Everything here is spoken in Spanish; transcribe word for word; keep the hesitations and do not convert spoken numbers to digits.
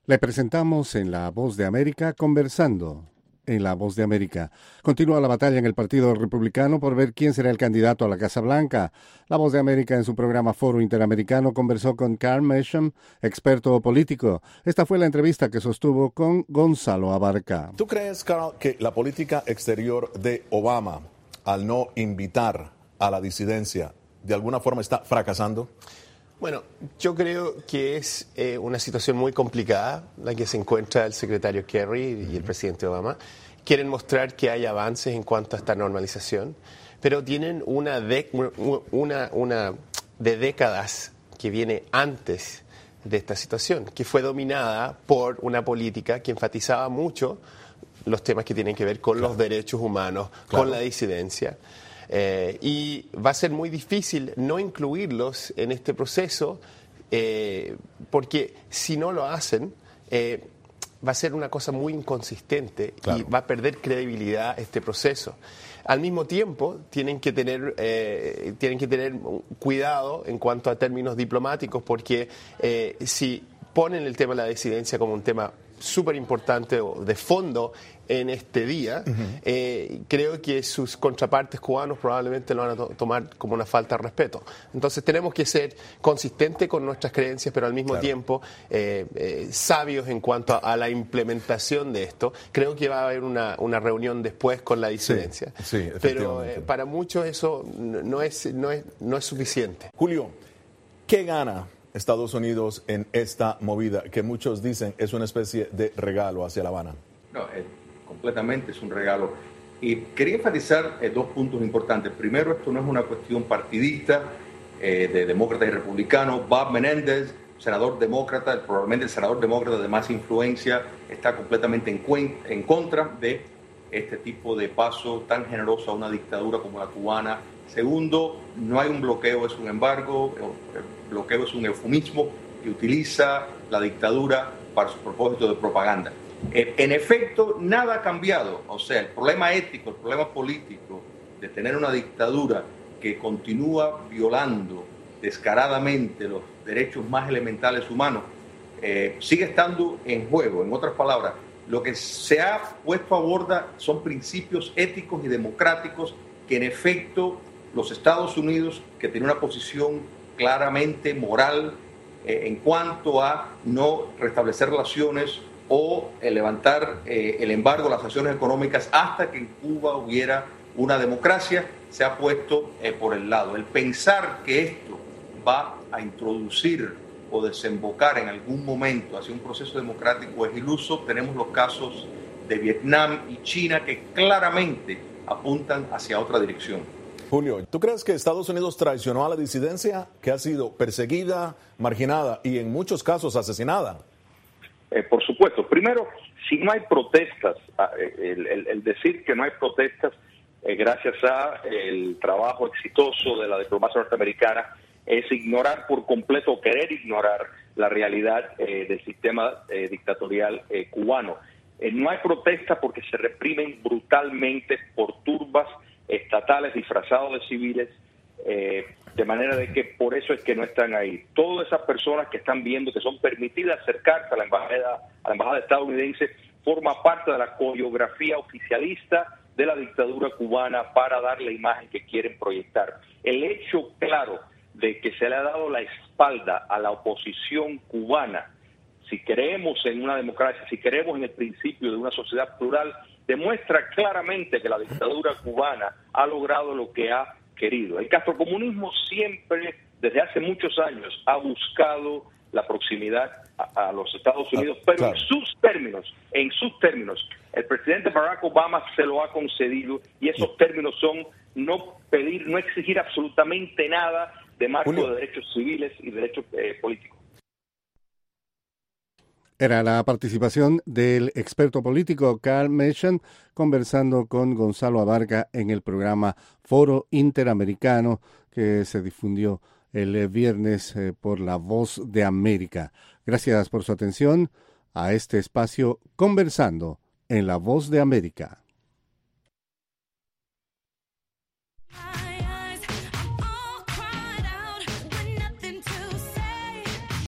Le presentamos en La Voz de América conversando. En La Voz de América. Continúa la batalla en el Partido Republicano por ver quién será el candidato a la Casa Blanca. La Voz de América en su programa Foro Interamericano conversó con Carl Meacham, experto político. Esta fue la entrevista que sostuvo con Gonzalo Abarca. ¿Tú crees, Carl, que la política exterior de Obama, al no invitar a la disidencia, de alguna forma está fracasando? Bueno, yo creo que es eh, una situación muy complicada la que se encuentra el secretario Kerry y el presidente Obama. Quieren mostrar que hay avances en cuanto a esta normalización, pero tienen una, de, una, una de décadas que viene antes de esta situación, que fue dominada por una política que enfatizaba mucho los temas que tienen que ver con claro. los derechos humanos, claro. con la disidencia. Eh, y va a ser muy difícil no incluirlos en este proceso eh, porque si no lo hacen eh, va a ser una cosa muy inconsistente claro. y va a perder credibilidad este proceso. Al mismo tiempo tienen que tener eh, tienen que tener cuidado en cuanto a términos diplomáticos porque eh, si ponen el tema de la disidencia como un tema súper importante de fondo en este día, uh-huh. eh, creo que sus contrapartes cubanos probablemente lo van a to- tomar como una falta de respeto. Entonces tenemos que ser consistentes con nuestras creencias, pero al mismo claro. tiempo eh, eh, sabios en cuanto a, a la implementación de esto. Creo que va a haber una, una reunión después con la disidencia. Sí, sí, pero eh, para muchos eso no es, no es, no es suficiente. Julio, ¿qué gana Estados Unidos en esta movida que muchos dicen es una especie de regalo hacia La Habana? No, eh, completamente es un regalo. Y quería enfatizar eh, dos puntos importantes. Primero, esto no es una cuestión partidista eh, de demócratas y republicanos. Bob Menéndez, senador demócrata, probablemente el senador demócrata de más influencia, está completamente en, cuen- en contra de este tipo de paso tan generoso a una dictadura como la cubana. Segundo, no hay un bloqueo, es un embargo. El bloqueo es un eufemismo que utiliza la dictadura para su propósito de propaganda. Eh, en efecto, nada ha cambiado. O sea, el problema ético, el problema político de tener una dictadura que continúa violando descaradamente los derechos más elementales humanos, eh, sigue estando en juego. En otras palabras, lo que se ha puesto a borda son principios éticos y democráticos que en efecto los Estados Unidos, que tiene una posición claramente moral eh, en cuanto a no restablecer relaciones o eh, levantar eh, el embargo, las sanciones económicas hasta que en Cuba hubiera una democracia, se ha puesto eh, por el lado. El pensar que esto va a introducir o desembocar en algún momento hacia un proceso democrático es iluso. Tenemos los casos de Vietnam y China que claramente apuntan hacia otra dirección. Julio, ¿tú crees que Estados Unidos traicionó a la disidencia que ha sido perseguida, marginada y en muchos casos asesinada? Eh, por supuesto. Primero, si no hay protestas, el, el, el decir que no hay protestas eh, gracias a el trabajo exitoso de la diplomacia norteamericana es ignorar por completo o querer ignorar la realidad eh, del sistema eh, dictatorial eh, cubano. Eh, no hay protestas porque se reprimen brutalmente por turbas estatales disfrazados de civiles, eh, de manera de que por eso es que no están ahí. Todas esas personas que están viendo que son permitidas acercarse a la embajada, a la embajada estadounidense, forma parte de la coreografía oficialista de la dictadura cubana para dar la imagen que quieren proyectar. El hecho claro de que se le ha dado la espalda a la oposición cubana, si creemos en una democracia, si creemos en el principio de una sociedad plural, demuestra claramente que la dictadura cubana ha logrado lo que ha querido. El castrocomunismo siempre, desde hace muchos años, ha buscado la proximidad a, a los Estados Unidos, pero claro. en sus términos, en sus términos, el presidente Barack Obama se lo ha concedido y esos términos son no pedir, no exigir absolutamente nada de marco Julio. de derechos civiles y derechos eh, políticos. Era la participación del experto político Carl Meacham conversando con Gonzalo Abarca en el programa Foro Interamericano que se difundió el viernes eh, por La Voz de América. Gracias por su atención a este espacio Conversando en La Voz de América.